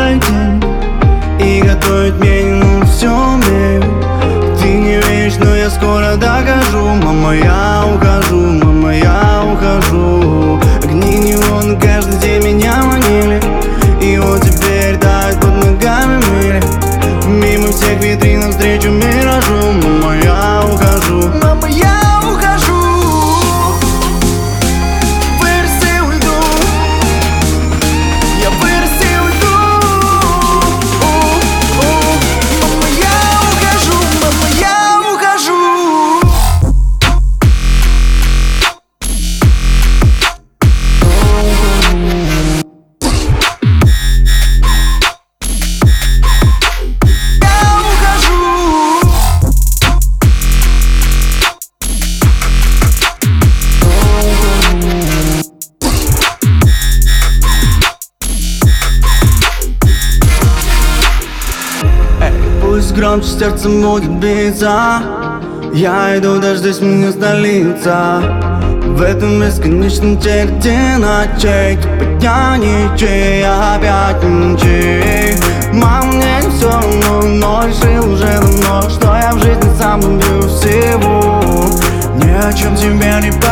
каждый день и готовить мне не все умею. Ты не веришь, но я скоро докажу. Мама, я ухожу, мама, я ухожу. Огни неон каждый день меня манили, и вот теперь тают под ногами мили. Мимо всех витрин навстречу миражу. Мама, я ухожу, мама, я ухожу. Вырос и уйду, я вырос и уйду. Мама, я ухожу, мама, я ухожу. Пусть громче сердце будет биться, я иду, дождись меня столица. В этом бесконечном череде ночей типа я ничей, я опять ничей. Мама, мне не все равно, но решил уже давно, что я в жизни сам люблю всего. Ни о чем тебе не